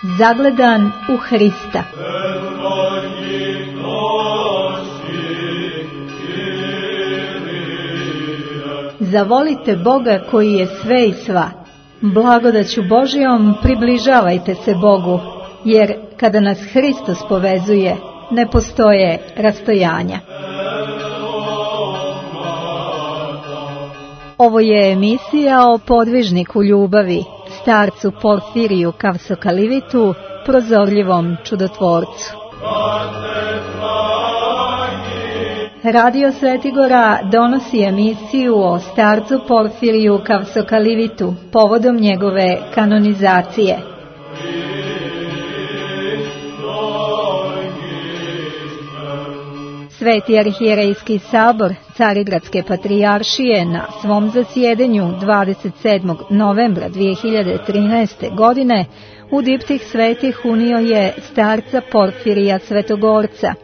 Zagledan u Hrista. Zavolite Boga koji je sve i sva. Blagodaću Božjom približavajte se Bogu, jer kada nas Hristos povezuje, ne postoje rastojanja. Ovo je emisija o podvižniku ljubavi, starcu Porfiriju Kavsokalivitu, prozorljivom čudotvorcu. Radio Svetigora donosi emisiju o starcu Porfiriju Kavsokalivitu povodom njegove kanonizacije. Sveti arhijerejski sabor Carigradske patrijaršije na svom zasjedanju 27. novembra 2013. godine u diptih svetih unio je starca Porfirija Svetogorca.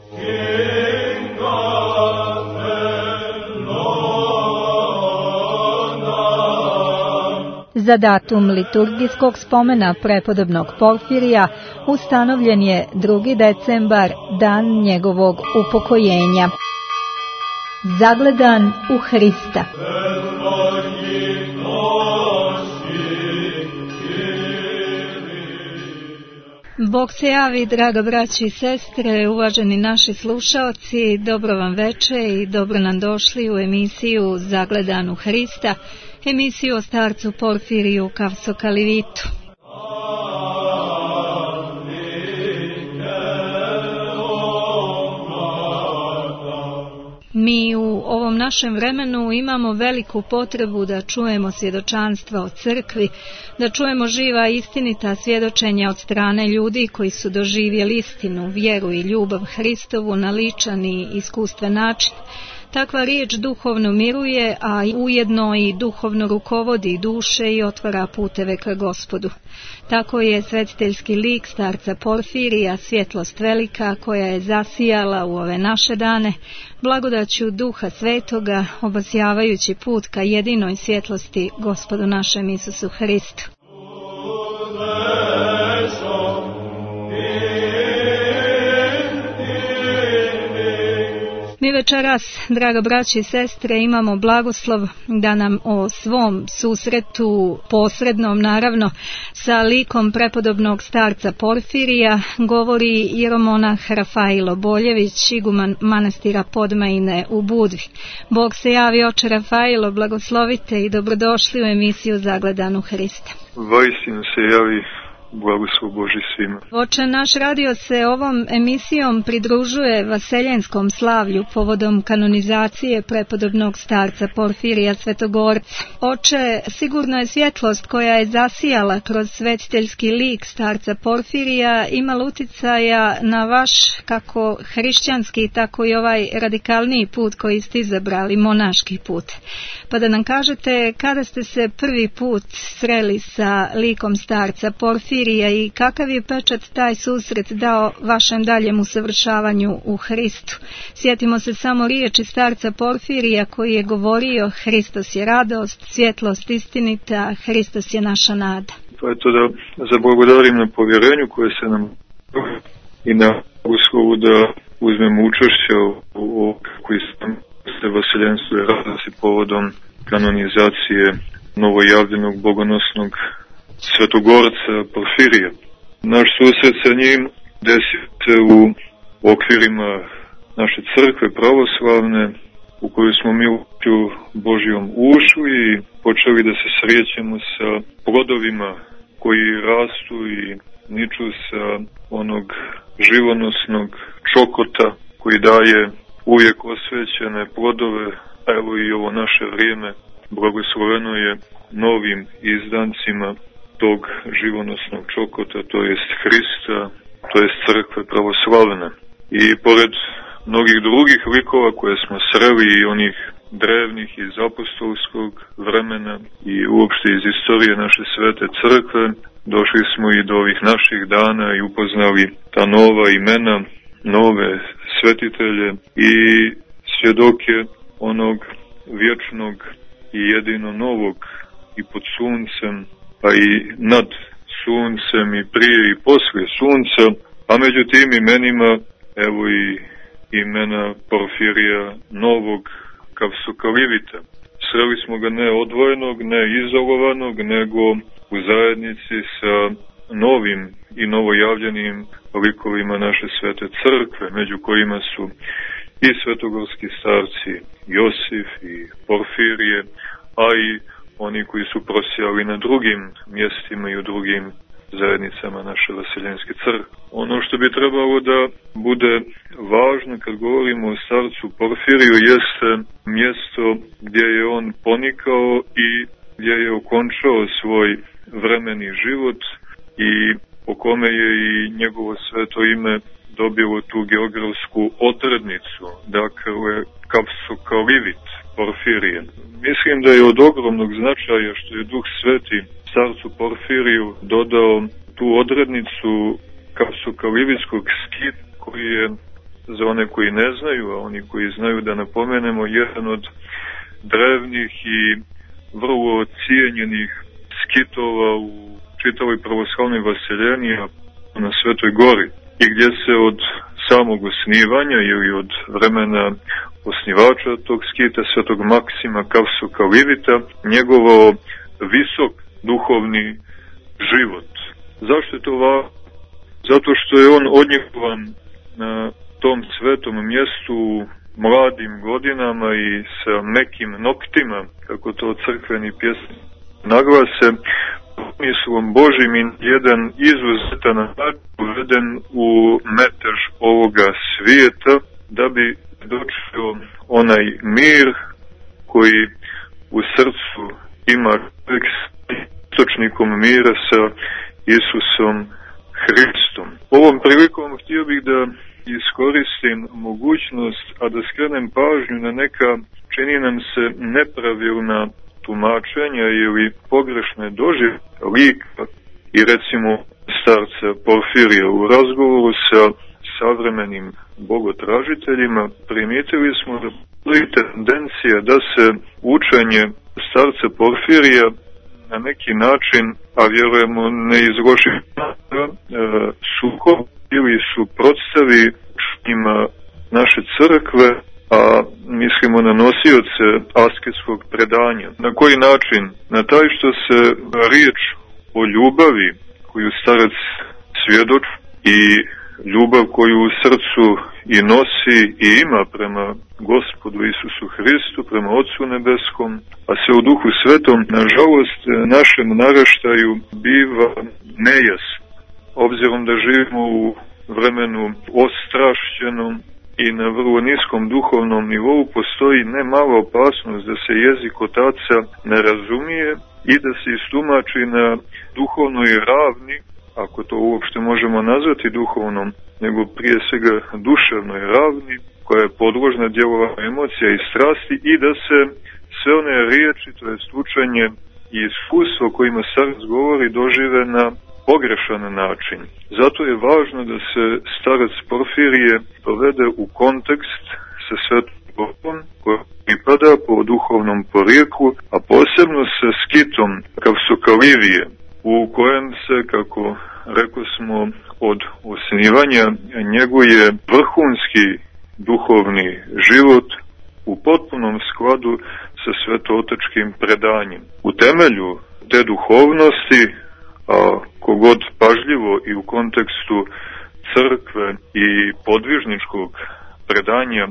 Za datum liturgijskog spomena prepodobnog Porfirija ustanovljen je 2. decembar, dan njegovog upokojenja. Zagledan u Hrista. Bog se javi, draga braći i sestre, uvaženi naši slušaoci, dobro vam veče i dobro nam došli u emisiju Zagledan u Hrista, emisiju o starcu Porfiriju Kavsokalivitu. Mi u ovom našem vremenu imamo veliku potrebu da čujemo svjedočanstva o crkvi, da čujemo živa istinita svjedočenja od strane ljudi koji su doživjeli istinu, vjeru i ljubav Hristovu na ličan i iskustven način. Takva riječ duhovno miruje, a ujedno i duhovno rukovodi duše i otvara puteve ka Gospodu. Tako je svetiteljski lik starca Porfirija svjetlost velika koja je zasijala u ove naše dane, blagodaću Duha Svetoga, obasjavajući put ka jedinoj svjetlosti Gospodu našem Isusu Hristu. Mi večeras, draga braći i sestre, imamo blagoslov da nam o svom susretu, posrednom naravno, sa likom prepodobnog starca Porfirija govori jeromonah Rafailo Boljević, iguman manastira Podmajine u Budvi. Bog se javi, oče Rafailo, blagoslovite i dobrodošli u emisiju Zagledan u Hrista. Vaistinu se javi, blagoslov Božji svima. Oče, naš radio se ovom emisijom pridružuje vaseljenskom slavlju povodom kanonizacije prepodobnog starca Porfirija Svetogorca. Oče, sigurno je svjetlost koja je zasijala kroz svetiteljski lik starca Porfirija imala uticaja na vaš kako hrišćanski, tako i ovaj radikalniji put koji ste izabrali, monaški put. Pa da nam kažete kada ste se prvi put sreli sa likom starca Porfirija i kakav je pečat taj susret dao vašem daljem usavršavanju u Hristu. Sjetimo se samo riječi starca Porfirija koji je govorio: Hristos je radost, svjetlost istinita, Hristos je naša nada. Pa eto da zablagodarim na povjerenju koje se nam i na uslovu da uzmemo učešće u koji sam se vaseljenstvu je radosti povodom kanonizacije novojavljenog bogonosnog Svetogorca Porfirija. Naš susret sa njim desio se u okvirima naše crkve pravoslavne, u koju smo mi u Božjom ušli i počeli da se srećemo sa plodovima koji rastu i niču sa onog živonosnog čokota koji daje uvijek osvećene plodove, a evo i ovo naše vrijeme blagosloveno je novim izdancima tog živonosnog čokota, to jest Hrista, to jest crkve pravoslavne. I pored mnogih drugih likova koje smo sreli i onih drevnih iz apostolskog vremena i uopšte iz istorije naše svete crkve, došli smo i do ovih naših dana i upoznali ta nova imena, nove svetitelje i svjedoke onog vječnog i jedino novog i pod suncem, pa i nad suncem i prije i poslije sunca, a među tim imenima evo i imena Porfirija Novog Kavsukalivita. Sreli smo ga ne odvojenog, ne izolovanog, nego u zajednici sa novim i novojavljenim likovima naše svete crkve, među kojima su i svetogorski starci Josif i Porfirije, a i oni koji su prosijali na drugim mjestima i u drugim zajednicama naše vaseljenske crkve. Ono što bi trebalo da bude važno kad govorimo o starcu Porfiriju jeste mjesto gdje je on ponikao i gdje je okončao svoj vremeni život i po kome je i njegovo sveto ime dobilo tu geografsku odrednicu, dakle Kavsukalivit Porfirije. Mislim da je od ogromnog značaja što je Duh Sveti starcu Porfiriju dodao tu odrednicu Kavsukalivitskog skita, koji je, za one koji ne znaju, a oni koji znaju da napomenemo, jedan od drevnih i vrlo cijenjenih skitova u čitavoj pravoslavnoj vaseljeni na Svetoj Gori, i gdje se od samog osnivanja ili od vremena osnivača tog skita, svetog Maksima Kavsukalivita, njegovao visok duhovni život. Zašto je to važno? Zato što je on odnjekovan na tom svetom mjestu mladim godinama i sa mekim noktima, kako to crkveni pjesni naglase, mislom Božim i jedan izuzetan način uveden u metež ovoga svijeta, da bi dočeo onaj mir koji u srcu ima istočnikom mira sa Isusom Hristom. Ovom prilikom htio bih da iskoristim mogućnost, a da skrenem pažnju na neka, čini nam se, nepravilna tumačenja ili pogrešne doživljaje lika i recimo starca Porfirija. U razgovoru sa savremenim bogotražiteljima primijetili smo da postoji tendencija da se učenje starca Porfirija na neki način, a vjerujemo ne iz loših sukob ili suprotstavi učenjima naše crkve, a mislimo na nosioce asketskog predanja. Na koji način? Na taj što se riječ o ljubavi koju starac svjedoči i ljubav koju u srcu i nosi i ima prema Gospodu Isusu Hristu, prema Otcu Nebeskom, a se u Duhu Svetom, nažalost, našem naraštaju biva nejasno. Obzirom da živimo u vremenu ostrašćenom i na vrlo niskom duhovnom nivou, postoji ne mala opasnost da se jezik otaca ne razumije i da se istumači na duhovnoj ravni, ako to uopšte možemo nazvati duhovnom, nego prije svega duševnoj ravni, koja je podložna djelovanju emocija i strasti, i da se sve one riječi, to jest učenje i iskustvo o kojima starac govori, dožive na pogrešan način. Zato je važno da se starac Porfirije dovede u kontekst sa Svetom Borom, koja pripada po duhovnom porijeklu, a posebno sa skitom Kavsukalivije, u kojem se, kako rekao smo, od osnivanja njeguje vrhunski duhovni život u potpunom skladu sa svetootačkim predanjem. U temelju te duhovnosti, a kogod pažljivo i u kontekstu crkve i podvižničkog predanja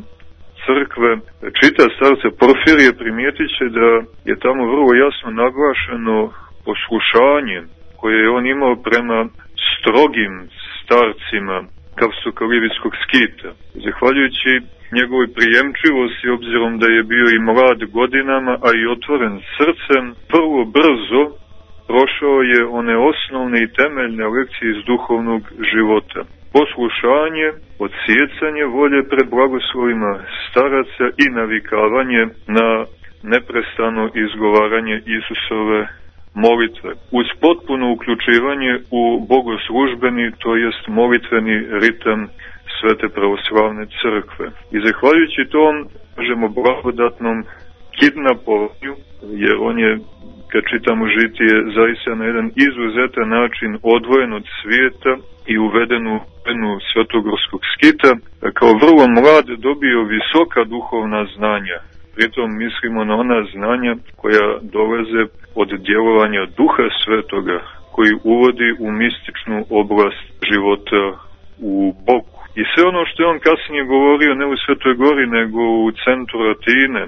crkve čita starca Porfirije, primijetit će da je tamo vrlo jasno naglašeno poslušanje koje je on imao prema strogim starcima Kavsukalivitskog skita. Zahvaljujući njegovoj prijemčivosti, obzirom da je bio i mlad godinama, a i otvoren srcem, vrlo brzo prošao je one osnovne i temeljne lekcije iz duhovnog života. Poslušanje, odsjecanje volje pred blagoslovima staraca i navikavanje na neprestano izgovaranje Isusove molitve, uz potpuno uključivanje u bogoslužbeni, to jest molitveni ritam Svete pravoslavne crkve. I zahvaljujući tom, kažemo, blagodatnom kidnapovanju, jer on je, kad čitamo žitije, zaista na jedan izuzetan način odvojen od svijeta i uveden u svetogorskog skita, kao vrlo mlad dobio visoka duhovna znanja. Pritom mislimo na ona znanja koja dolaze od djelovanja Duha Svetoga, koji uvodi u mističnu oblast života u Bogu. I sve ono što je on kasnije govorio, ne u Svetoj Gori, nego u centru Atine,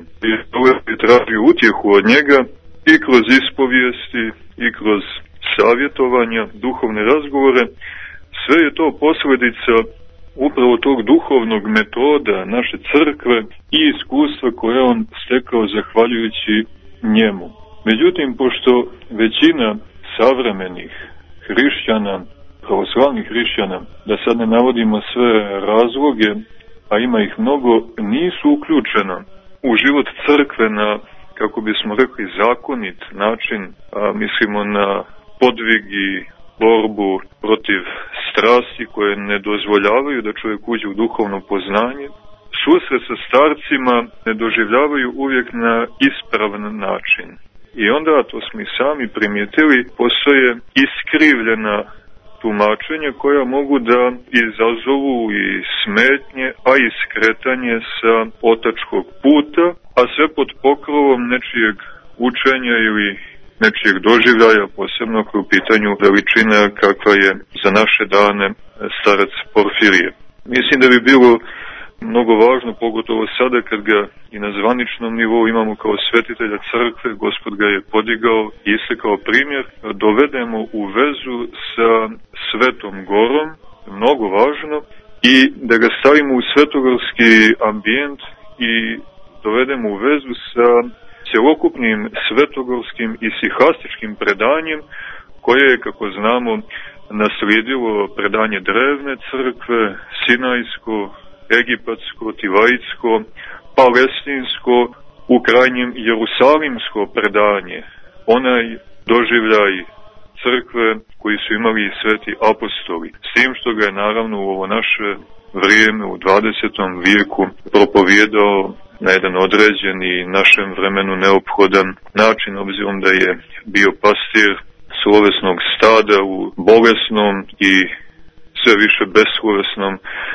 i tražio utjehu od njega i kroz ispovijesti, i kroz savjetovanja, duhovne razgovore, sve je to posljedica upravo tog duhovnog metoda naše crkve i iskustva koje on stekao zahvaljujući njemu. Međutim, pošto većina savremenih hrišćana, pravoslavnih hrišćana, da sad ne navodimo sve razloge, a ima ih mnogo, nisu uključena u život crkve na, kako bismo rekli, zakonit način, a mislimo na podvig i borbu protiv strasti koje ne dozvoljavaju da čovjek uđe u duhovno poznanje, susret sa starcima ne doživljavaju uvijek na ispravan način. I onda, to smo i sami primijetili, postoje iskrivljena tumačenja koja mogu da izazovu i smetnje, a i skretanje sa otačkog puta, a sve pod pokrovom nečijeg učenja ili nečijeg doživljaja, posebno ako je u pitanju veličina kakva je za naše dane starac Porfirije. Mislim da bi bilo mnogo važno, pogotovo sada kad ga i na zvaničnom nivou imamo kao svetitelja crkve, Gospod ga je podigao i istakao primjer, dovedemo u vezu sa Svetom Gorom, mnogo važno, i da ga stavimo u svetogorski ambijent i dovedemo u vezu sa cjelokupnim svetogorskim i sihastičkim predanjem, koje je, kako znamo, naslijedilo predanje drevne crkve, sinajsko, egipatsko, tivajsko, palestinsko, u krajnjem jerusalimsko predanje. Onaj doživljaj crkve koji su imali i sveti apostoli. S tim što ga je naravno u ovo naše vrijeme, u 20. vijeku, propovijedao na jedan određen i našem vremenu neophodan način, obzirom da je bio pastir slovesnog stada u bolesnom i sve više beslovesnom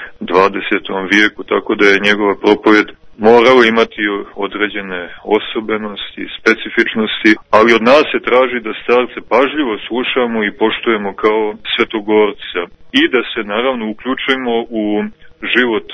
20. vijeku, tako da je njegova propovjed morala imati određene osobenosti, specifičnosti, ali od nas se traži da starce pažljivo slušamo i poštujemo kao svetogorca i da se naravno uključimo u život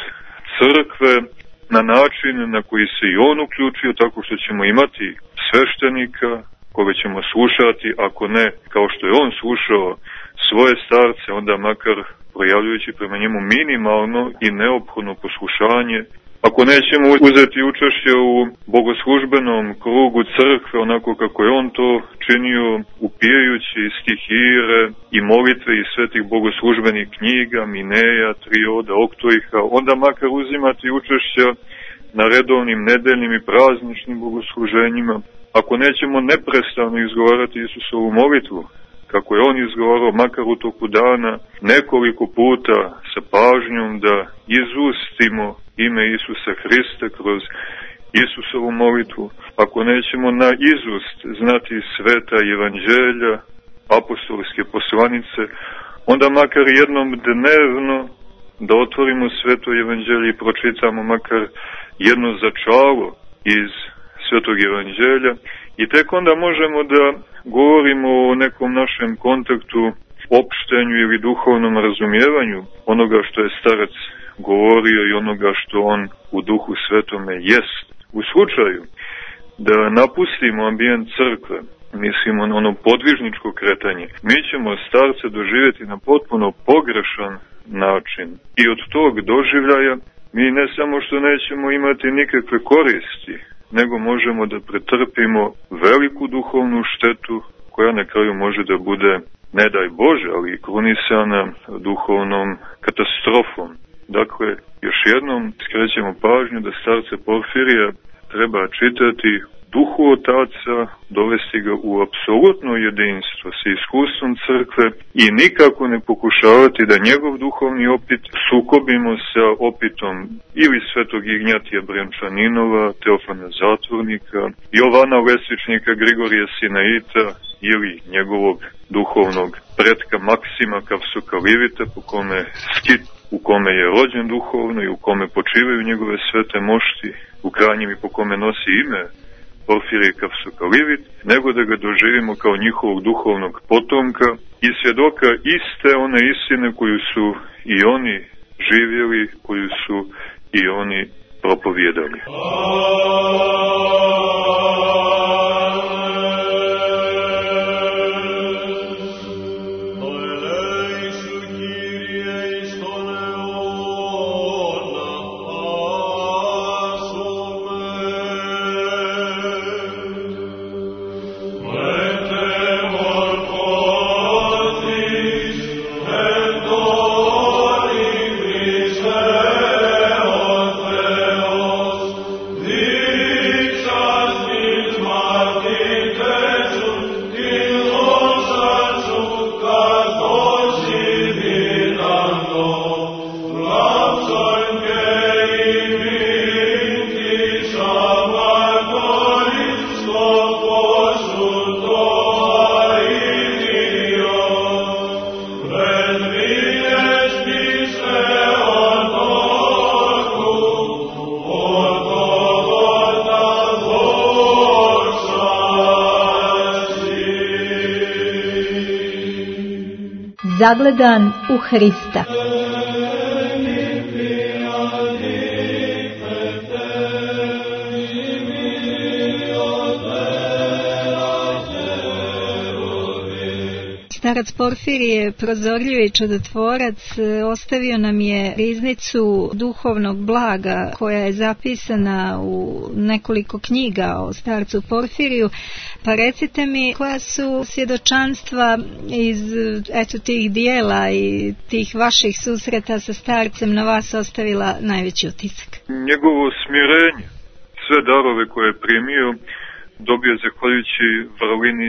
crkve na način na koji se i on uključio, tako što ćemo imati sveštenika koga ćemo slušati, ako ne kao što je on slušao svoje starce, onda makar projavljujući prema njemu minimalno i neophodno poslušanje. Ako nećemo uzeti učešće u bogoslužbenom krugu crkve, onako kako je on to činio, upijajući stihire i molitve iz svetih bogoslužbenih knjiga, Mineja, Trioda, Oktoiha, onda makar uzimati učešća na redovnim, nedeljnim i prazničnim bogosluženjima. Ako nećemo neprestano izgovarati Isusovu molitvu, kako je on izgovarao, makar u toku dana, nekoliko puta sa pažnjom da izustimo ime Isusa Hrista kroz Isusovu molitvu. Ako nećemo na izust znati sveta evanđelja, apostolske poslanice, onda makar jednom dnevno da otvorimo sveto evanđelje i pročitamo makar jedno začalo iz svetog evanđelja i tek onda možemo da govorimo o nekom našem kontaktu, opštenju ili duhovnom razumijevanju onoga što je starac govorio i onoga što on u Duhu Svetome jest. U slučaju da napustimo ambijent crkve, mislimo na ono podvižničko kretanje, mi ćemo starce doživjeti na potpuno pogrešan način. I od tog doživljaja mi ne samo što nećemo imati nikakve koristi, nego možemo da pretrpimo veliku duhovnu štetu koja na kraju može da bude, ne daj Bože, ali krunisana duhovnom katastrofom. Dakle, još jednom skrećemo pažnju da starce Porfirija treba čitati duhu otaca, dovesti ga u apsolutno jedinstvo sa iskustvom crkve i nikako ne pokušavati da njegov duhovni opit sukobimo sa opitom ili svetog Ignjatija Brjančaninova, Teofana Zatvornika, Jovana Lesvičnika, Grigorija Sinaita ili njegovog duhovnog pretka Maksima Kavsokalivita, po kome Skit, u kome je rođen duhovno i u kome počivaju njegove svete mošti, u krajnjem i po kome nosi ime Porfirije Kavsokalivit, nego da ga doživimo kao njihovog duhovnog potomka i svjedoka iste one istine koju su i oni živjeli, koju su i oni propovijedali. Zagledan u Hrista. Starac Porfirije, prozorljivi čudotvorac, ostavio nam je riznicu duhovnog blaga koja je zapisana u nekoliko knjiga o starcu Porfiriju. Pa recite mi, koja su svjedočanstva iz tih dijela i tih vaših susreta sa starcem na vas ostavila najveći utisak? Njegovo smirenje, sve darove koje je primio, dobio zahvaljujući vrlini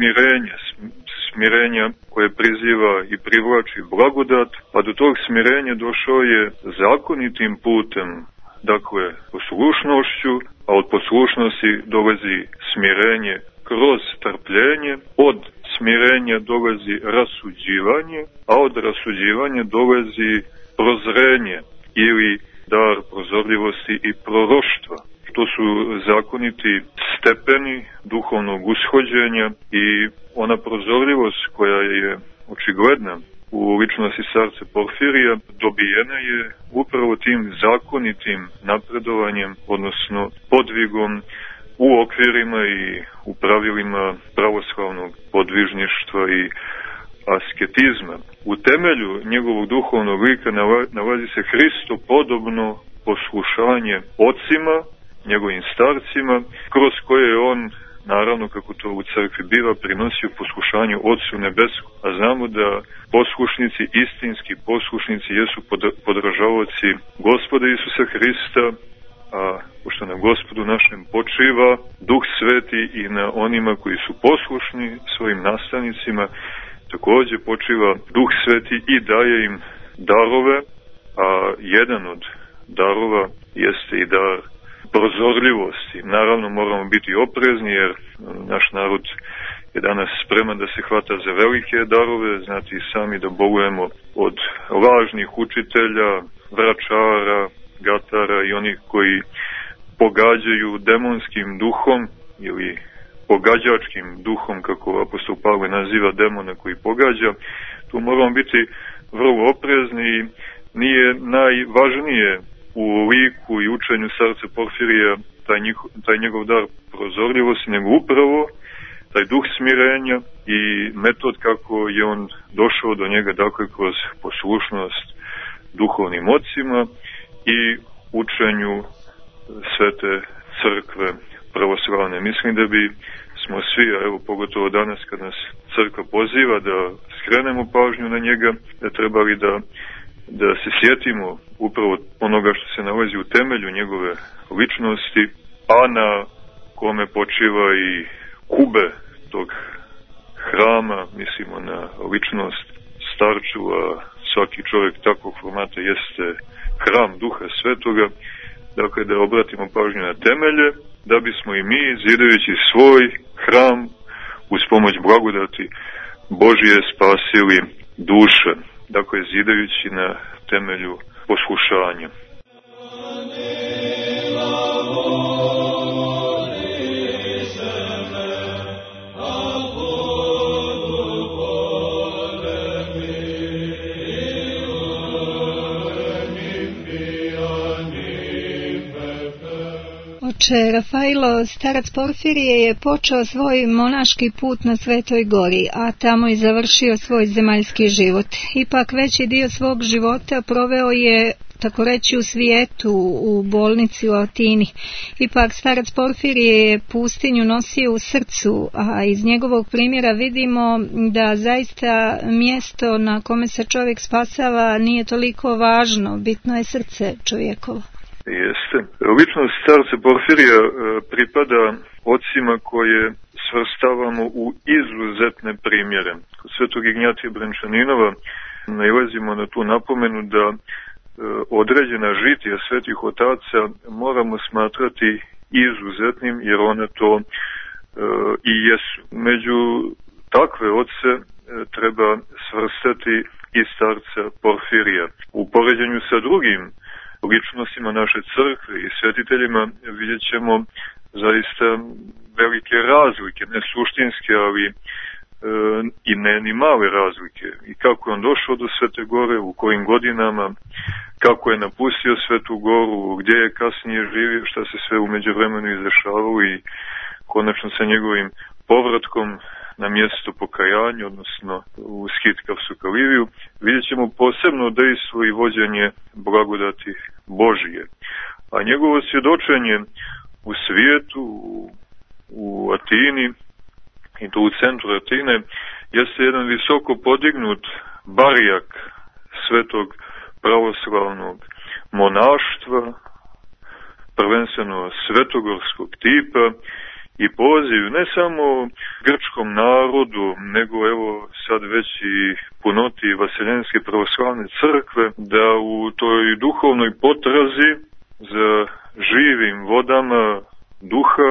smirenja koje priziva i privlači blagodat, pa do tog smirenja došao je zakonitim putem, dakle poslušnošću, a od poslušnosti dolazi smirenje kroz trpljenje, od smirenja dolazi rasuđivanje, a od rasuđivanja dolazi prozrenje ili dar prozorljivosti i proroštva. To su zakoniti stepeni duhovnog ushođenja i ona prozorljivost koja je očigledna u ličnosti starca Porfirija dobijena je upravo tim zakonitim napredovanjem, odnosno podvigom u okvirima i u pravilima pravoslavnog podvižništva i asketizma. U temelju njegovog duhovnog lika nalazi se Hristopodobno poslušanje ocima, njegovim starcima, kroz koje je on, naravno kako to u crkvi biva, prinosio poslušanje Otcu Nebesku. A znamo da poslušnici, istinski poslušnici, jesu podražavaoci Gospoda Isusa Hrista, a pošto na Gospodu našem počiva Duh Sveti i na onima koji su poslušni svojim nastavnicima, također počiva Duh Sveti i daje im darove, a jedan od darova jeste i dar prozorljivosti. Naravno moramo biti oprezni jer naš narod je danas spreman da se hvata za velike darove, znate i sami da bolujemo od lažnih učitelja, vračara, gatara i onih koji pogađaju demonskim duhom ili pogađačkim duhom, kako apostol Pavle naziva demona koji pogađa. Tu moramo biti vrlo oprezni i nije najvažnije u liku i učenju starca Porfirija taj njegov dar prozorljivosti, nego upravo taj duh smirenja i metod kako je on došao do njega, dakle kroz poslušnost duhovnim ocima i učenju svete crkve pravoslavne. Mislim da bi smo svi, a evo pogotovo danas kad nas crkva poziva da skrenemo pažnju na njega, da trebali da se sjetimo upravo onoga što se nalazi u temelju njegove ličnosti, a na kome počiva i kube tog hrama, mislimo na ličnost starčeva, svaki čovjek takvog formata jeste hram Duha Svetoga, dakle da obratimo pažnju na temelje, da bismo i mi, zidajući svoj hram, uz pomoć blagodati Božije spasili duše, dakle zidajući na temelju poslušanja. Oče Rafailo, starac Porfirije je počeo svoj monaški put na Svetoj Gori, a tamo i završio svoj zemaljski život. Ipak veći dio svog života proveo je, tako reći, u svijetu, u bolnici u Atini. Ipak starac Porfirije je pustinju nosio u srcu, a iz njegovog primjera vidimo da zaista mjesto na kome se čovjek spasava nije toliko važno, bitno je srce čovjekovo. Jeste. Ličnost starca Porfirija pripada ocima koje svrstavamo u izuzetne primjere. Kod svetog Ignjatija Brenčaninova nailazimo na tu napomenu da određena žitija svetih otaca moramo smatrati izuzetnim, jer one to i jesu. Među takve oce treba svrstati i starca Porfirija. U poređenju sa drugim ličnostima naše crkve i svetiteljima vidjet ćemo zaista velike razlike, ne suštinske, ali i ne ni male razlike. I kako je on došao do Svete Gore, u kojim godinama, kako je napustio Svetu Goru, gdje je kasnije živio, šta se sve u međuvremenu izdešavalo i konačno sa njegovim povratkom na mjesto pokajanja, odnosno u skit Kapsukaliviju, vidjet ćemo posebno dejstvo i vođenje blagodati Božije. A njegovo svjedočenje u svijetu, u Atini, i to u centru Atine, jeste jedan visoko podignut barijak svetog pravoslavnog monaštva, prvenstveno svetogorskog tipa, i poziv ne samo grčkom narodu, nego evo sad već i punoti Vaseljenske pravoslavne crkve, da u toj duhovnoj potrazi za živim vodama duha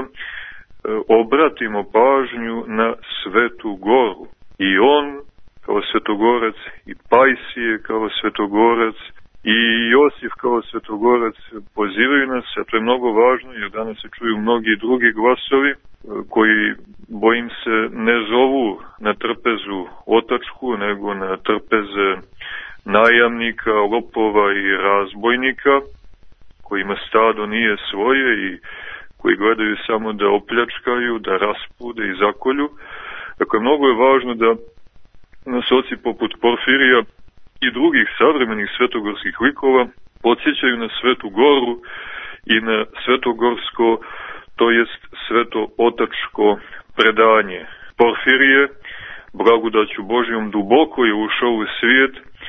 obratimo pažnju na Svetu Goru. I on kao svetogorac, i Pajsije kao svetogorac, i Josif kao svetogorac pozivaju nas, a to je mnogo važno, jer danas se čuju mnogi drugi glasovi koji, bojim se, ne zovu na trpezu otačku, nego na trpeze najamnika, lopova i razbojnika, kojima stado nije svoje i koji gledaju samo da opljačkaju, da raspude i zakolju. Dakle, mnogo je važno da nas oci poput Porfirija i drugih savremenih svetogorskih likova podsjećaju na Svetu Goru i na svetogorsko, to jest sveto-otačko predanje. Porfirije, blagodaću Božjom, duboko je ušao u svijet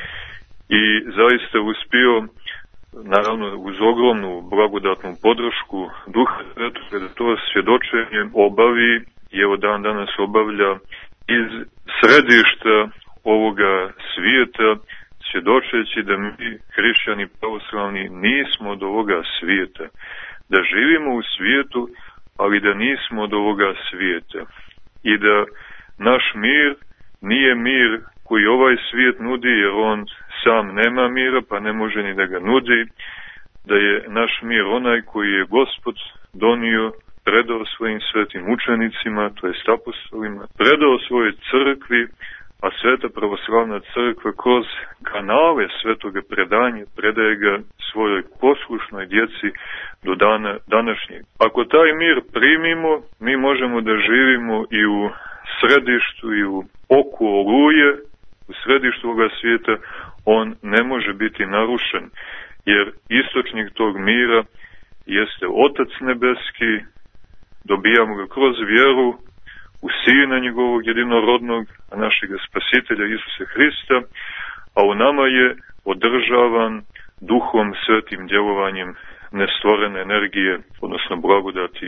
i zaista uspio, naravno uz ogromnu blagodatnu podršku Duha Svetoga, da to svjedočenje obavi i evo dan danas obavlja iz središta ovoga svijeta, svjedočeći da mi, hrišćani pravoslavni, nismo od ovoga svijeta. Da živimo u svijetu, ali da nismo od ovoga svijeta. I da naš mir nije mir koji ovaj svijet nudi, jer on sam nema mira, pa ne može ni da ga nudi. Da je naš mir onaj koji je Gospod donio, predao svojim svetim učenicima, to jest apostolima, predao svojoj crkvi, a Sveta pravoslavna crkva kroz kanale svetoga predanja predaje ga svojoj poslušnoj djeci do dana današnjeg. Ako taj mir primimo, mi možemo da živimo i u središtu i u oku oluje, u središtu ovoga svijeta. On ne može biti narušen, jer istočnik tog mira jeste Otac nebeski, dobijamo ga kroz vjeru u Sina njegovog jedinorodnog, a našega Spasitelja Isuse Hrista, a u nama je održavan Duhom Svetim djelovanjem nestvorene energije, odnosno blagodati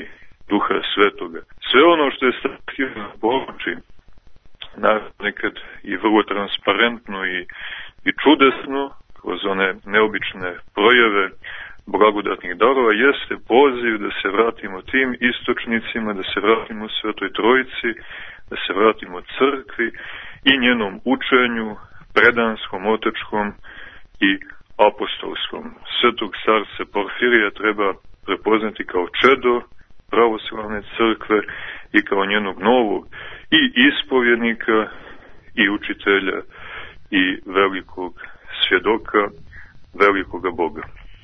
Duha Svetoga. Sve ono što je stativno poruči, nekad i vrlo transparentno i čudesno, kroz one neobične projeve blagodatnih darova, jeste poziv da se vratimo tim istočnicima, da se vratimo Svetoj Trojici, da se vratimo crkvi i njenom učenju, predanskom, otečkom i apostolskom. Svetog starca Porfirija treba prepoznati kao čedo pravoslavne crkve i kao njenog novog i ispovjednika i učitelja i velikog svjedoka, velikoga Boga.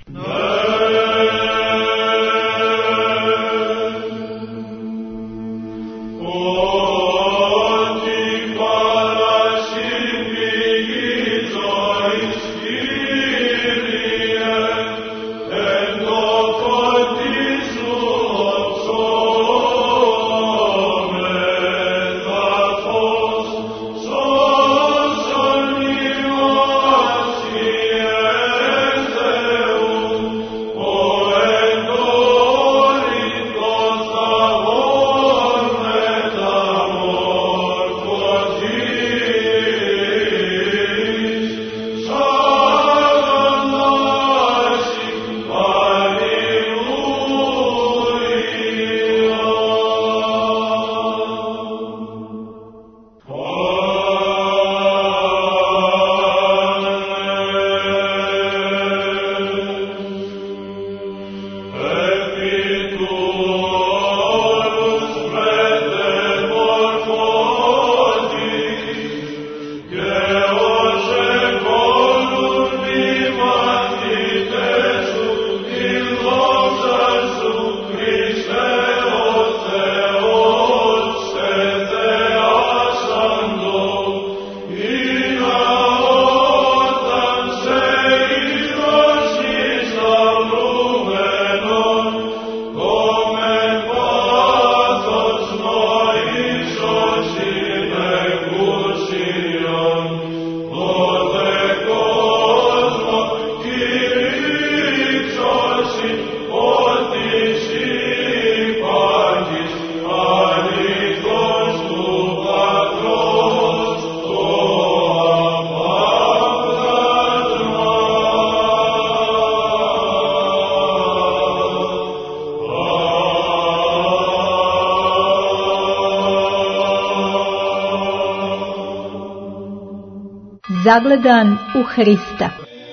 Zagledan u Hrista.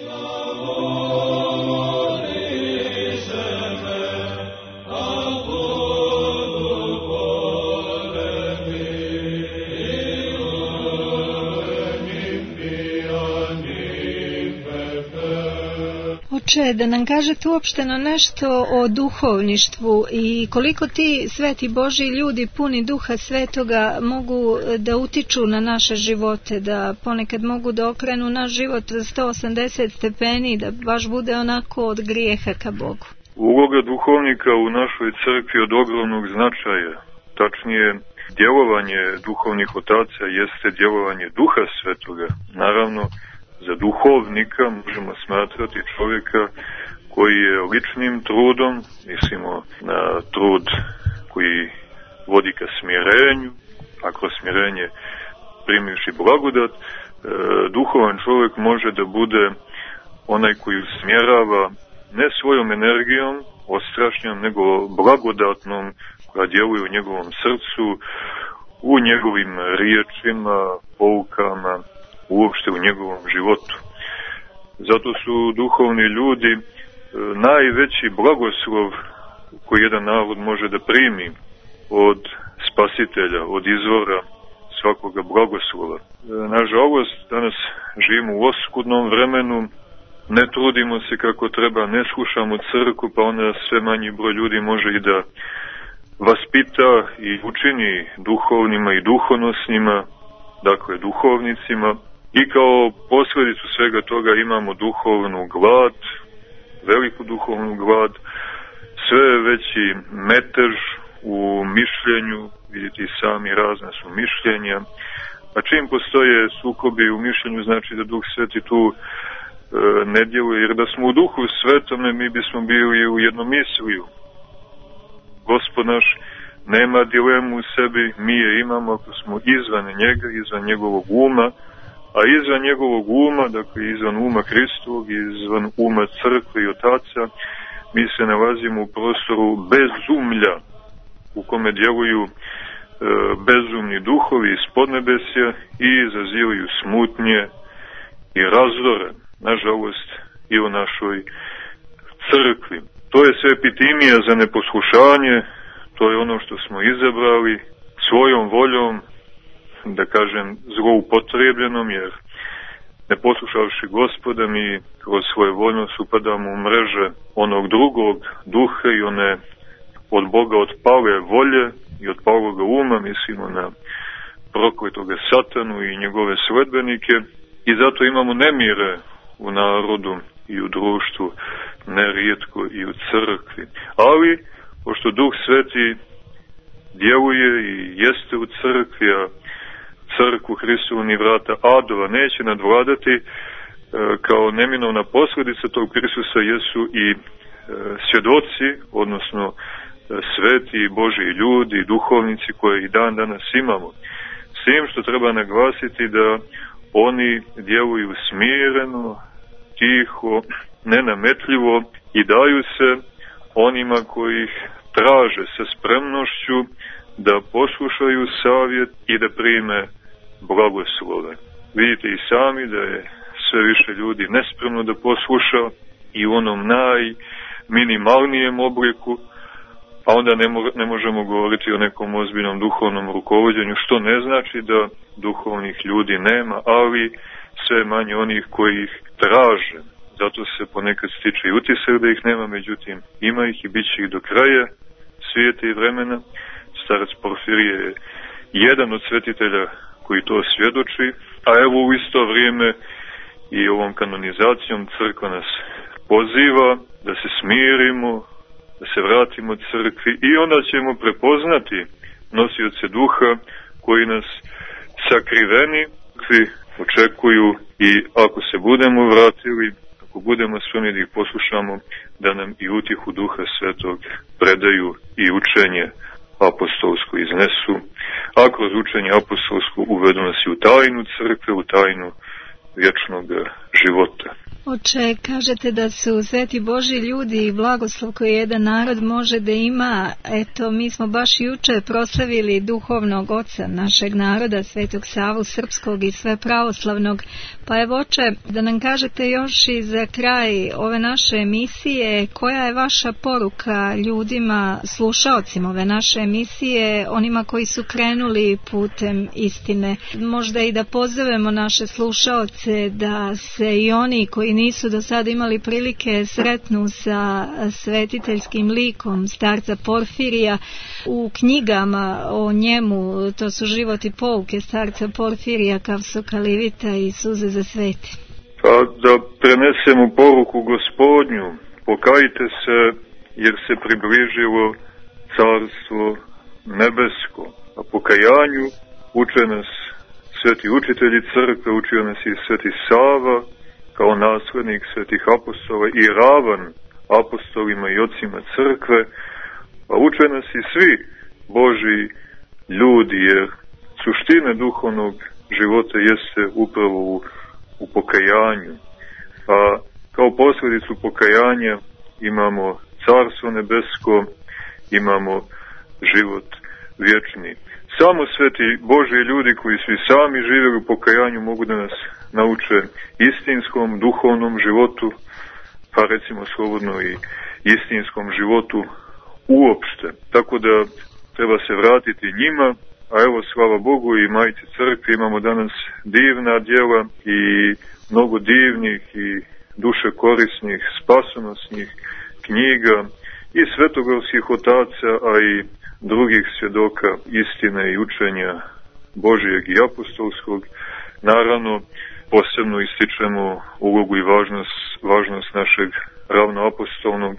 Oče, da nam kažete uopšteno nešto o duhovništvu i koliko ti sveti Božji ljudi puni Duha Svetoga mogu da utiču na naše živote, da ponekad mogu da okrenu naš život za 180 stepeni, da baš bude onako od grijeha ka Bogu. Uloga duhovnika u našoj crkvi od ogromnog značaja, tačnije djelovanje duhovnih otaca jeste djelovanje Duha Svetoga. Naravno, za duhovnika možemo smatrati čovjeka koji je ličnim trudom, mislimo na trud koji vodi ka smirenju, a kroz smirenje primivši blagodat, duhovan čovjek može da bude onaj koji usmjerava ne svojom energijom, ostrašnjom, nego blagodatnom koja djeluje u njegovom srcu, u njegovim riječima, poukama, uopšte u njegovom životu. Zato su duhovni ljudi najveći blagoslov koji jedan narod može da primi od spasitelja, od izvora svakoga blagoslova. Nažalost, danas živimo u oskudnom vremenu, ne trudimo se kako treba, ne slušamo crkvu, pa onda sve manji broj ljudi može i da vaspita i učini duhovnima i duhonosnima, dakle duhovnicima. I kao posljedicu svega toga imamo duhovnu glad, veliku duhovnu glad, sve veći metež u mišljenju, vidite i sami razne su mišljenja, a čim postoje sukobi u mišljenju znači da Duh Sveti tu ne djeluje, jer da smo u Duhu Svetome mi bismo bili u jednom misliju. Gospod naš nema dilemu u sebi, mi je imamo ako smo izvan njega, izvan njegovog uma, a izvan njegovog uma, dakle izvan uma Hristovog, izvan uma crkve i otaca, mi se nalazimo u prostoru bezumlja, u kome djeluju bezumni duhovi iz podnebesja i izazivaju smutnje i razdore, nažalost, i u našoj crkvi. To je sve epitimija za neposlušanje, to je ono što smo izabrali svojom voljom, da kažem, zloupotrebljenom, jer ne poslušavši Gospoda, mi kroz svoje voljnost upadamo u mreže onog drugog duha i one od Boga otpale volje i otpaloga uma, mislimo na prokletoga Satanu i njegove sledbenike, i zato imamo nemire u narodu i u društvu, nerijetko i u crkvi. Ali, pošto Duh Sveti djeluje i jeste u crkvi, a crkvu Hristovu ni vrata adova neće nadvladati, kao neminovna posljedica tog prisustva jesu i svjedoci, odnosno sveti i Božji ljudi i duhovnici koje i dan danas imamo. S tim što treba naglasiti da oni djeluju smireno, tiho, nenametljivo i daju se onima koji ih traže sa spremnošću da poslušaju savjet i da prime blagoslove. Vidite i sami da je sve više ljudi nespremno da posluša i u onom najminimalnijem obliku, a onda ne možemo govoriti o nekom ozbiljnom duhovnom rukovođenju, što ne znači da duhovnih ljudi nema, ali sve manje onih koji ih traže. Zato se ponekad stiče i utisak da ih nema, međutim ima ih i bit će ih do kraja svijeta i vremena. Starac Porfirije je jedan od svetitelja koji to svjedoči, a evo u isto vrijeme i ovom kanonizacijom crkva nas poziva da se smirimo, da se vratimo crkvi i onda ćemo prepoznati nosioce duha koji nas sakriveni očekuju i ako se budemo vratili, ako budemo spremni da ih poslušamo, da nam i utjehu Duha Svetog predaju i učenje apostolsko iznesu, a kroz učenje apostolsko uvedu nas i u tajnu crkve, u tajnu vječnog života. Oče, kažete da su sveti Božji ljudi i blagoslov koji jedan narod može da ima. Eto, mi smo baš juče proslavili duhovnog oca našeg naroda, Svetog Savu Srpskog i sve pravoslavnog. Pa evo, oče, da nam kažete još i za kraj ove naše emisije, koja je vaša poruka ljudima, slušaocima ove naše emisije, onima koji su krenuli putem istine. Možda i da pozovemo naše slušaoce da se i oni koji nisu do sada imali prilike sretnu sa svetiteljskim likom starca Porfirija u knjigama o njemu, to su Život i pouke starca Porfirija, Kavsokalivita i Suze za sveti. Pa da prenesemo poruku Gospodnju, pokajte se jer se približilo carstvo nebesko, a pokajanju uče nas sveti učitelji crkve, učio nas i sveti Sava kao naslednik svetih apostola i ravan apostolima i ocima crkve, a uče nas i svi Božji ljudi, jer suština duhovnog života jeste upravo u pokajanju. A kao posljedicu pokajanja imamo carstvo nebesko, imamo život vječni. Samo sveti Božji ljudi koji su i sami živjeli u pokajanju mogu da nas nauče istinskom duhovnom životu, pa recimo slobodno i istinskom životu uopšte. Tako da treba se vratiti njima, a evo slava Bogu i Majci Crkvi imamo danas divna djela i mnogo divnih i duše korisnih, spasonosnih knjiga i svetogorskih otaca, a i drugih svjedoka istine i učenja Božijeg i apostolskog. Naravno, posebno ističemo ulogu i važnost našeg ravnoapostolnog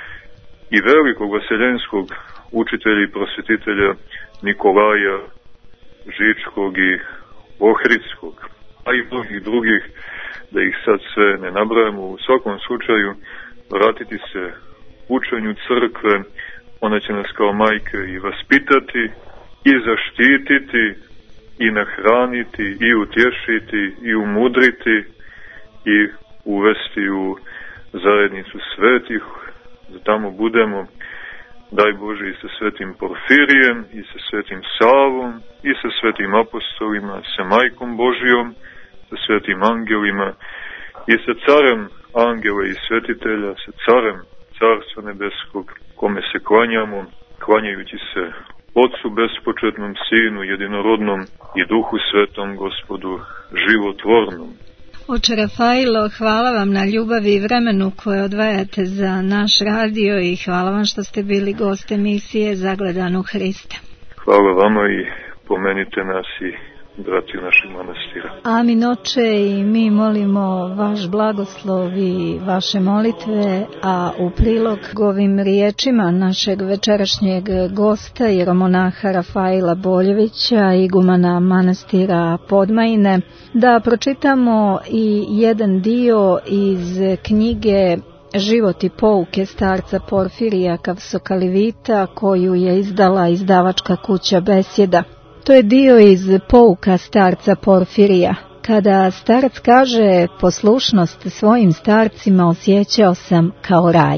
i velikog vaseljenskog učitelja i prosvjetitelja Nikolaja Žičkog i Ohridskog, a i mnogih drugih, da ih sad sve ne nabrajamo. U svakom slučaju vratiti se učenju crkve, ona će nas kao majke i vaspitati, i zaštititi, i nahraniti, i utješiti, i umudriti, i uvesti u zajednicu svetih, da tamo budemo, daj Bože, i sa svetim Porfirijem, i sa svetim Savom, i sa svetim apostolima, sa majkom Božijom, sa svetim angelima, i sa carem angela i svetitelja, sa carem Carstva nebeskog, kome se klanjamo, klanjajući se Otcu bespočetnom, Sinu jedinorodnom i Duhu Svetom, Gospodu životvornom. Oče Rafailo, hvala vam na ljubavi i vremenu koje odvajate za naš radio i hvala vam što ste bili gost emisije Zagledan u Hrista. Hvala vama i pomenite nas i brati našeg manastira. Amin, oče, i mi molimo vaš blagoslov i vaše molitve, a u prilog ovim riječima našeg večerašnjeg gosta, jeromonaha Rafaila Boljevića, igumana manastira Podmajine, da pročitamo i jedan dio iz knjige Život i pouke starca Porfirija Kavsokalivita, koju je izdala izdavačka kuća Besjeda. To je dio iz pouka starca Porfirija. Kada starac kaže poslušnost svojim starcima osjećao sam kao raj.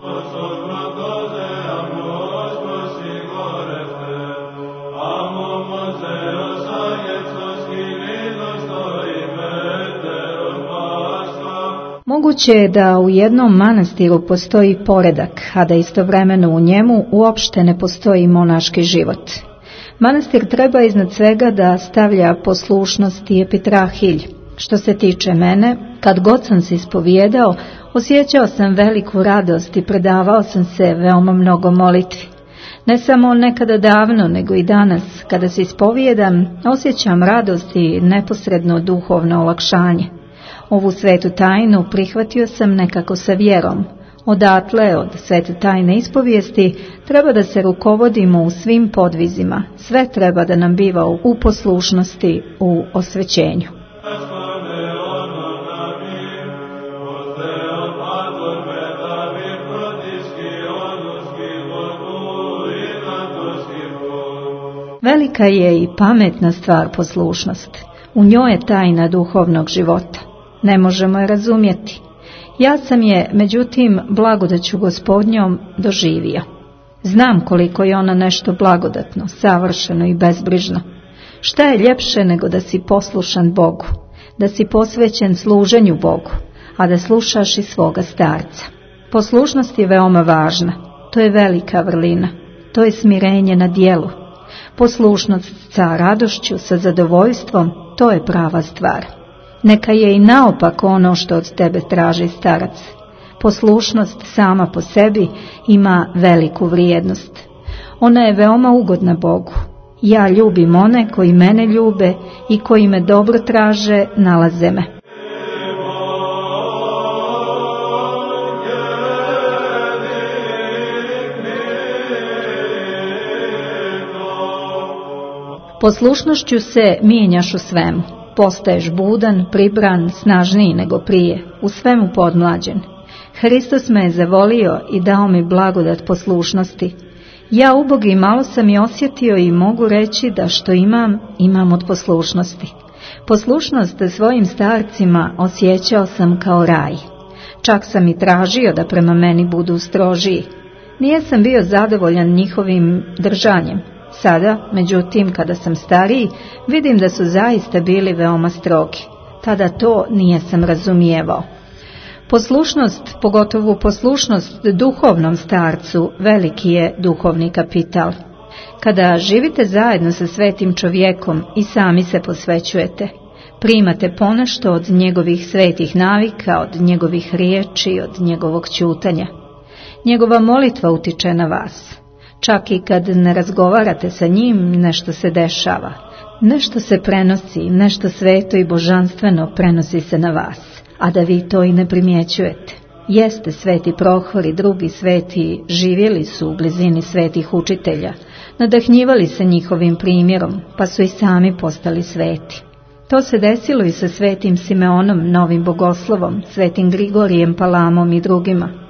Moguće je da u jednom manastiru postoji poredak, a da istovremeno u njemu uopšte ne postoji monaški život. Manastir treba iznad svega da stavlja poslušnost i epitrahilj. Što se tiče mene, kad god sam se ispovijedao, osjećao sam veliku radost i predavao sam se veoma mnogo molitvi. Ne samo nekada davno, nego i danas, kada se ispovijedam, osjećam radost i neposredno duhovno olakšanje. Ovu svetu tajnu prihvatio sam nekako sa vjerom. Odatle, od svete tajne ispovijesti, treba da se rukovodimo u svim podvizima. Sve treba da nam biva u poslušnosti, u osvećenju. Velika je i pametna stvar poslušnost. U njoj je tajna duhovnog života. Ne možemo je razumjeti. Ja sam je, međutim, blagodaću Gospodnjom doživio. Znam koliko je ona nešto blagodatno, savršeno i bezbrižno. Šta je ljepše nego da si poslušan Bogu, da si posvećen služenju Bogu, a da slušaš i svoga starca. Poslušnost je veoma važna, to je velika vrlina, to je smirenje na djelu. Poslušnost sa radošću, sa zadovoljstvom, to je prava stvar. Neka je i naopako ono što od tebe traži starac. Poslušnost sama po sebi ima veliku vrijednost. Ona je veoma ugodna Bogu. Ja ljubim one koji mene ljube i koji me dobro traže, nalaze me. Poslušnošću se mijenjaš u svemu. Postaješ budan, pribran, snažniji nego prije, u svemu podmlađen. Hristos me je zavolio i dao mi blagodat poslušnosti. Ja ubogi malo sam i osjetio i mogu reći da što imam od poslušnosti. Poslušnost svojim starcima osjećao sam kao raj. Čak sam i tražio da prema meni budu strožiji. Nijesam bio zadovoljan njihovim držanjem. Sada, međutim, kada sam stariji, vidim da su zaista bili veoma strogi. Tada to nijesam razumijevao. Poslušnost, pogotovo poslušnost duhovnom starcu, veliki je duhovni kapital. Kada živite zajedno sa svetim čovjekom i sami se posvećujete, primate ponešto od njegovih svetih navika, od njegovih riječi, od njegovog ćutanja. Njegova molitva utiče na vas. Čak i kad ne razgovarate sa njim, nešto se dešava. Nešto se prenosi, nešto sveto i božanstveno prenosi se na vas, a da vi to i ne primjećujete. Jeste, sveti Prohor i drugi sveti živjeli su u blizini svetih učitelja, nadahnjivali se njihovim primjerom, pa su i sami postali sveti. To se desilo i sa svetim Simeonom, novim bogoslovom, svetim Grigorijem Palamom i drugima.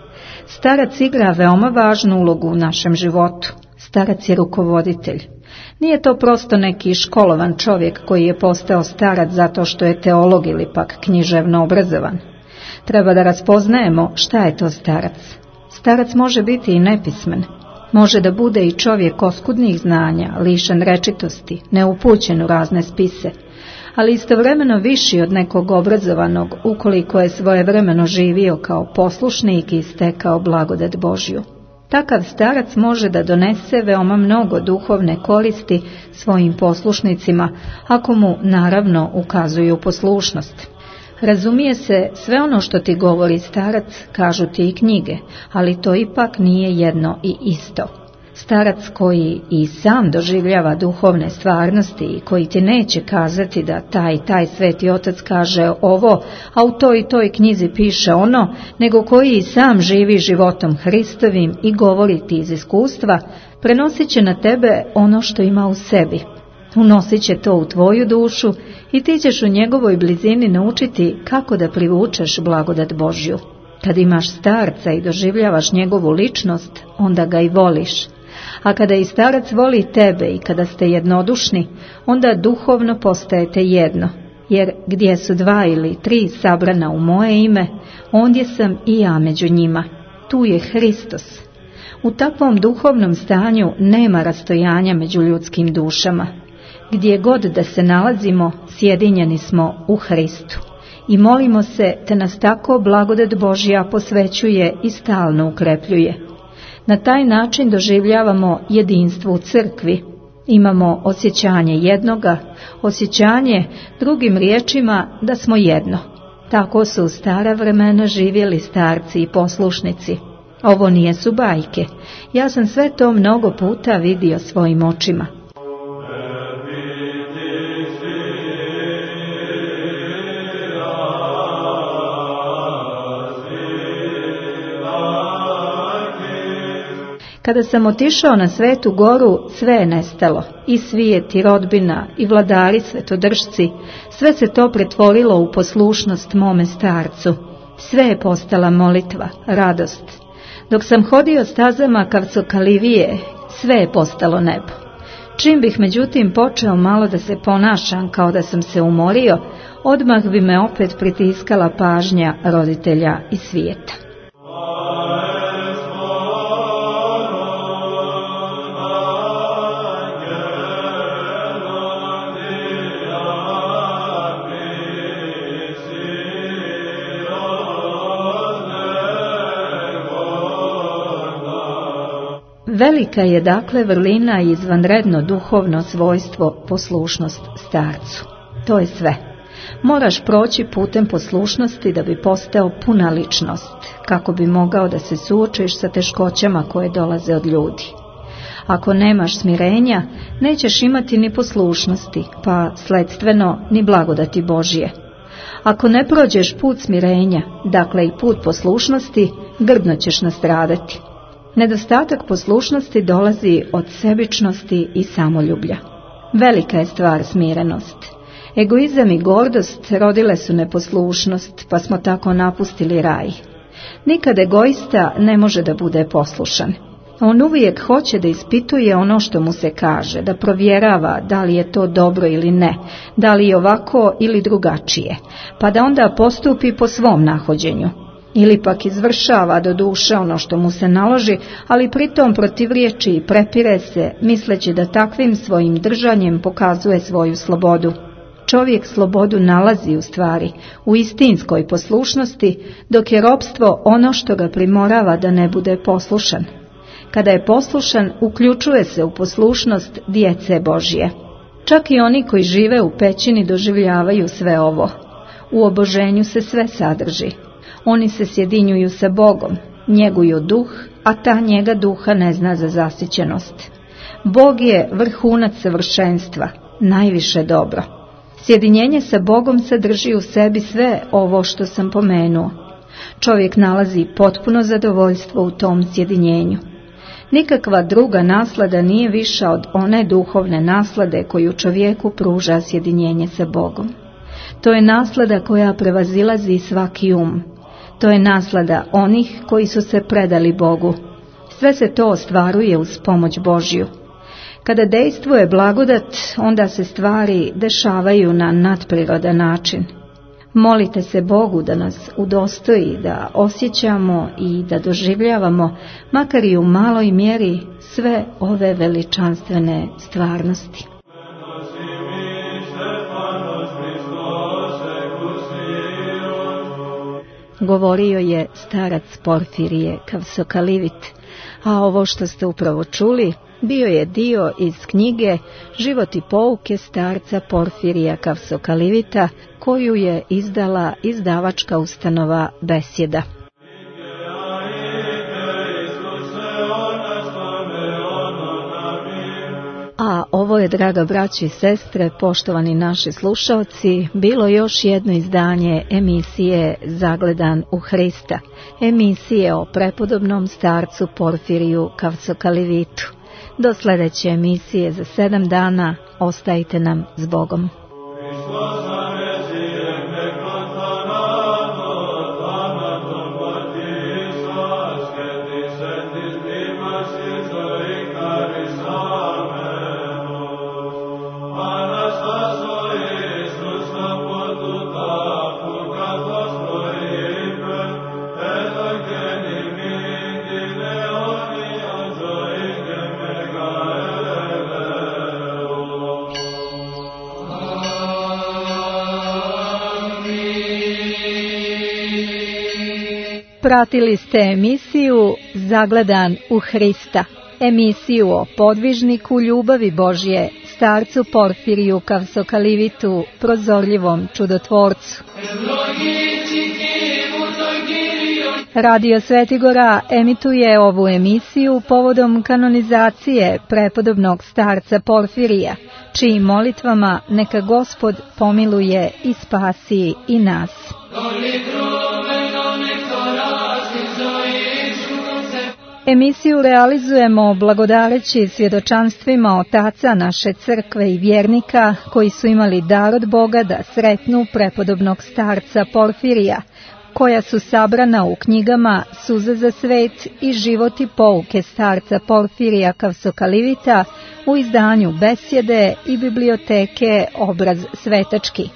Starac igra veoma važnu ulogu u našem životu. Starac je rukovoditelj. Nije to prosto neki školovan čovjek koji je postao starac zato što je teolog ili pak književno obrazovan. Treba da raspoznajemo šta je to starac. Starac može biti i nepismen. Može da bude i čovjek oskudnih znanja, lišen rečitosti, neupućen u razne spise, ali istovremeno viši od nekog obrazovanog ukoliko je svojevremeno živio kao poslušnik i stekao blagodat Božju. Takav starac može da donese veoma mnogo duhovne koristi svojim poslušnicima, ako mu naravno ukazuju poslušnost. Razumije se, sve ono što ti govori starac, kažu ti i knjige, ali to ipak nije jedno i isto. Starac koji i sam doživljava duhovne stvarnosti i koji ti neće kazati da taj sveti otac kaže ovo, a u toj i toj knjizi piše ono, nego koji i sam živi životom Hristovim i govori ti iz iskustva, prenosit će na tebe ono što ima u sebi. Unosit će to u tvoju dušu i ti ćeš u njegovoj blizini naučiti kako da privučeš blagodat Božju. Kad imaš starca i doživljavaš njegovu ličnost, onda ga i voliš. A kada i starac voli tebe i kada ste jednodušni, onda duhovno postajete jedno, jer gdje su 2 ili 3 sabrana u moje ime, ondje sam i ja među njima. Tu je Hristos. U takvom duhovnom stanju nema rastojanja među ljudskim dušama. Gdje god da se nalazimo, sjedinjeni smo u Hristu. I molimo se te nas tako blagodat Božja posvećuje i stalno ukrepljuje. Na taj način doživljavamo jedinstvo u crkvi. Imamo osjećanje jednoga, osjećanje, drugim riječima, da smo jedno. Tako su u stara vremena živjeli starci i poslušnici. Ovo nijesu bajke. Ja sam sve to mnogo puta vidio svojim očima. Kada sam otišao na Svetu Goru, sve je nestalo, i svijet, i rodbina, i vladari svetodržci, sve se to pretvorilo u poslušnost mome starcu. Sve je postala molitva, radost. Dok sam hodio stazama Kavcokalivije, sve je postalo nebo. Čim bih međutim počeo malo da se ponašam kao da sam se umorio, odmah bi me opet pritiskala pažnja roditelja i svijeta. Velika je dakle vrlina i izvanredno duhovno svojstvo poslušnost starcu. To je sve. Moraš proći putem poslušnosti da bi postao puna ličnost, kako bi mogao da se suočiš sa teškoćama koje dolaze od ljudi. Ako nemaš smirenja, nećeš imati ni poslušnosti, pa sledstveno ni blagodati Božje. Ako ne prođeš put smirenja, dakle i put poslušnosti, grdno ćeš nastradati. Nedostatak poslušnosti dolazi od sebičnosti i samoljublja. Velika je stvar smirenost. Egoizam i gordost rodile su neposlušnost, pa smo tako napustili raj. Nikad egoista ne može da bude poslušan. On uvijek hoće da ispituje ono što mu se kaže, da provjerava da li je to dobro ili ne, da li je ovako ili drugačije, pa da onda postupi po svom nahođenju. Ili pak izvršava do duše ono što mu se naloži, ali pritom protivriječi i prepire se, misleći da takvim svojim držanjem pokazuje svoju slobodu. Čovjek slobodu nalazi u stvari, u istinskoj poslušnosti, dok je ropstvo ono što ga primorava da ne bude poslušan. Kada je poslušan, uključuje se u poslušnost djece Božje. Čak i oni koji žive u pećini doživljavaju sve ovo. U oboženju se sve sadrži. Oni se sjedinjuju sa Bogom, njeguju duh, a ta njega duha ne zna za zasićenost. Bog je vrhunac savršenstva, najviše dobro. Sjedinjenje sa Bogom sadrži u sebi sve ovo što sam pomenuo. Čovjek nalazi potpuno zadovoljstvo u tom sjedinjenju. Nikakva druga naslada nije viša od one duhovne naslade koju čovjeku pruža sjedinjenje sa Bogom. To je naslada koja prevazilazi svaki To je naslada onih koji su se predali Bogu. Sve se to ostvaruje uz pomoć Božju. Kada dejstvuje blagodat, onda se stvari dešavaju na nadprirodan način. Molite se Bogu da nas udostoji, da osjećamo i da doživljavamo, makar i u maloj mjeri, sve ove veličanstvene stvarnosti. Govorio je starac Porfirije Kavsokalivit, a ovo što ste upravo čuli bio je dio iz knjige Život i pouke starca Porfirija Kavsokalivita, koju je izdala izdavačka ustanova Besjeda. A ovo je, draga braćo i sestre, poštovani naši slušaoci, bilo još jedno izdanje emisije Zagledan u Hrista, emisije o prepodobnom starcu Porfiriju Kavsokalivitu. Do sljedeće emisije za 7 dana, ostajte nam s Bogom. Pratili ste emisiju Zagledan u Hrista, emisiju o podvižniku ljubavi Božje, starcu Porfiriju Kavsokalivitu, prozorljivom čudotvorcu. Radio Sveti Gora emituje ovu emisiju povodom kanonizacije prepodobnog starca Porfirija, čijim molitvama neka Gospod pomiluje i spasi i nas. Emisiju realizujemo blagodareći svjedočanstvima otaca naše crkve i vjernika koji su imali dar od Boga da sretnu prepodobnog starca Porfirija, koja su sabrana u knjigama Suze za svet i Život i pouke starca Porfirija Kavsokalivita u izdanju Besjede i biblioteke Obraz svetački.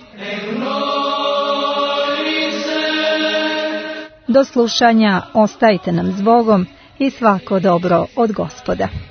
Do slušanja, ostajte nam s Bogom i svako dobro od Gospoda.